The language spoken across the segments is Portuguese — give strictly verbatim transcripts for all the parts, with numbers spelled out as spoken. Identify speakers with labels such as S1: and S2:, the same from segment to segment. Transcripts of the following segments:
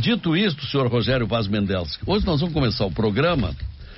S1: dito isto, senhor Rogério Vaz Mendelski, hoje nós vamos começar o programa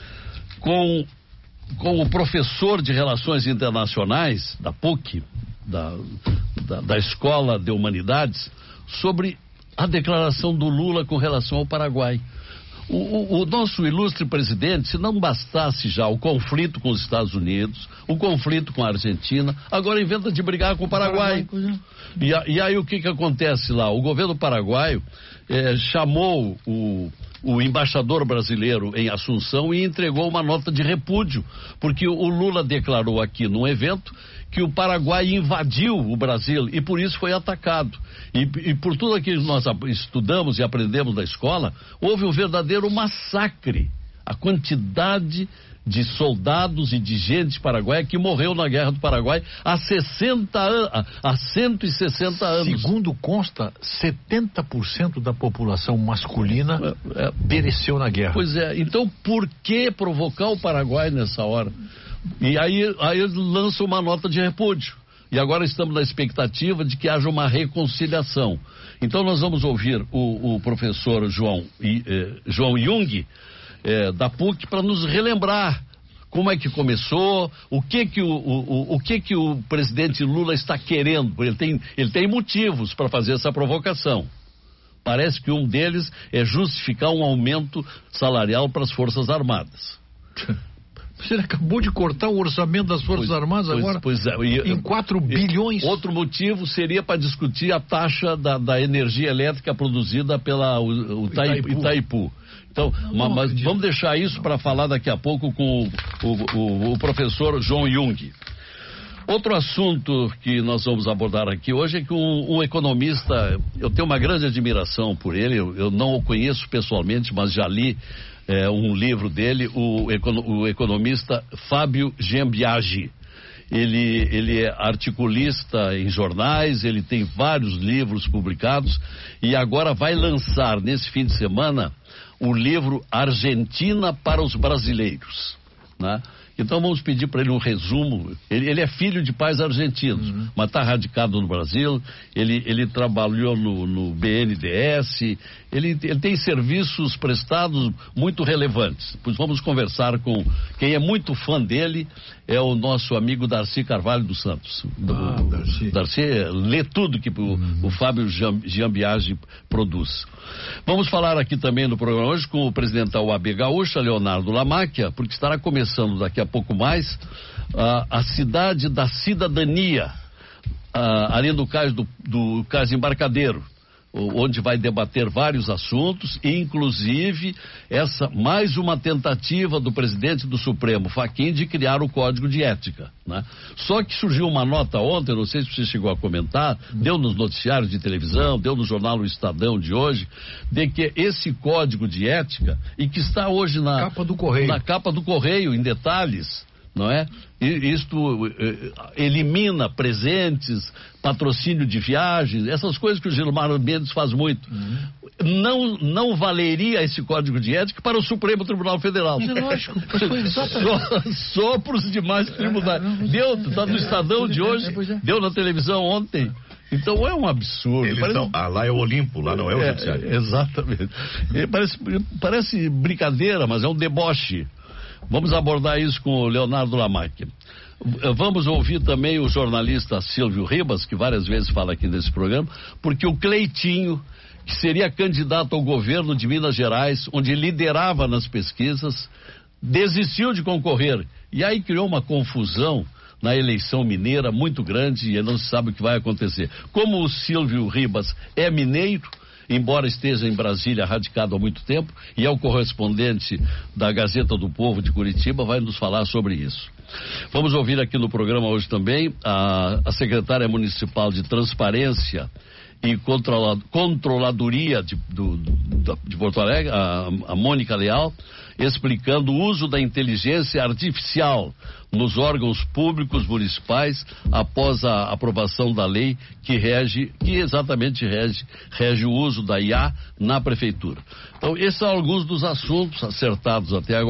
S1: com, com o professor de Relações Internacionais da P U C, da, da, da Escola de Humanidades, sobre a declaração do Lula com relação ao Paraguai. O, o, o nosso ilustre presidente, se não bastasse já o conflito com os Estados Unidos, o conflito com a Argentina, agora inventa de brigar com o Paraguai. E, a, e aí o que que acontece lá? O governo paraguaio eh, chamou o, o embaixador brasileiro em Assunção e entregou uma nota de repúdio, porque o Lula declarou aqui num evento que o Paraguai invadiu o Brasil e por isso foi atacado. E, e por tudo aquilo que nós estudamos e aprendemos da escola, houve um verdadeiro massacre. A quantidade de soldados e de gente paraguaia que morreu na Guerra do Paraguai há sessenta anos, há cento e sessenta anos.
S2: Segundo consta, setenta por cento da população masculina é, é, pereceu na guerra.
S1: Pois é, então por que provocar o Paraguai nessa hora? E aí, aí lança uma nota de repúdio. E agora estamos na expectativa de que haja uma reconciliação. Então nós vamos ouvir o, o professor João, eh, João Jung, eh, da P U C, para nos relembrar como é que começou, o que que o, o, o, que que o presidente Lula está querendo. Ele tem, ele tem motivos para fazer essa provocação. Parece que um deles é justificar um aumento salarial para as Forças Armadas.
S2: Você acabou de cortar o orçamento das Forças
S1: pois,
S2: Armadas
S1: pois,
S2: agora
S1: pois é, e,
S2: em quatro bilhões.
S1: Outro motivo seria para discutir a taxa da, da energia elétrica produzida pela o, o Itaipu. Itaipu. Então, não, não, mas vamos deixar isso para falar daqui a pouco com o, o, o, o professor João Jung. Outro assunto que nós vamos abordar aqui hoje é que um, um economista, eu tenho uma grande admiração por ele, eu, eu não o conheço pessoalmente, mas já li É, um livro dele, o, o economista Fábio Giambiagi. Ele, ele é articulista em jornais, ele tem vários livros publicados e agora vai lançar nesse fim de semana o livro Argentina para os Brasileiros, né? Então vamos pedir para ele um resumo. Ele, ele é filho de pais argentinos, uhum. mas está radicado no Brasil. Ele, ele trabalhou no, no B N D E S. Ele, ele tem serviços prestados muito relevantes. Pois vamos conversar com quem é muito fã dele, é o nosso amigo Darcy Carvalho dos Santos.
S2: Ah,
S1: o,
S2: Darcy.
S1: Darcy lê tudo que o, uhum. o Fábio Giambiagi produz. Vamos falar aqui também no programa hoje com o presidente da O A B Gaúcha, Leonardo Lamacchia, porque estará começando daqui a pouco mais uh, a cidade da cidadania, uh, ali no cais do, do cais embarcadeiro, onde vai debater vários assuntos, inclusive essa mais uma tentativa do presidente do Supremo, Fachin, de criar o Código de Ética, né? Só que surgiu uma nota ontem, não sei se você chegou a comentar, deu nos noticiários de televisão, deu no jornal O Estadão de hoje, de que esse Código de Ética, e que está hoje na
S2: capa do Correio,
S1: na capa do Correio, em detalhes, não é? E isto eh, elimina presentes, patrocínio de viagens, essas coisas que o Gilmar Mendes faz muito. Uhum. Não, não valeria esse Código de Ética para o Supremo Tribunal Federal.
S2: É lógico, foi exatamente.
S1: Só, só para os demais tribunais. Deu, está no Estadão de hoje, deu na televisão ontem. Então é um absurdo.
S3: Eles parece... não, ah, lá é o Olimpo, lá não é o
S1: é,
S3: Judiciário.
S1: É, exatamente. É, parece, parece brincadeira, mas é um deboche. Vamos abordar isso com o Leonardo Lamacchia. Vamos ouvir também o jornalista Silvio Ribas, que várias vezes fala aqui nesse programa, porque o Cleitinho, que seria candidato ao governo de Minas Gerais, onde liderava nas pesquisas, desistiu de concorrer. E aí criou uma confusão na eleição mineira muito grande e não se sabe o que vai acontecer. Como o Silvio Ribas é mineiro, embora esteja em Brasília radicado há muito tempo, e é o correspondente da Gazeta do Povo de Curitiba, vai nos falar sobre isso. Vamos ouvir aqui no programa hoje também a, a secretária municipal de Transparência e controla, Controladoria de, do, de Porto Alegre, a, a Mônica Leal, explicando o uso da inteligência artificial nos órgãos públicos municipais após a aprovação da lei que rege, que exatamente rege, rege o uso da I A na prefeitura. Então, esses são alguns dos assuntos acertados até agora.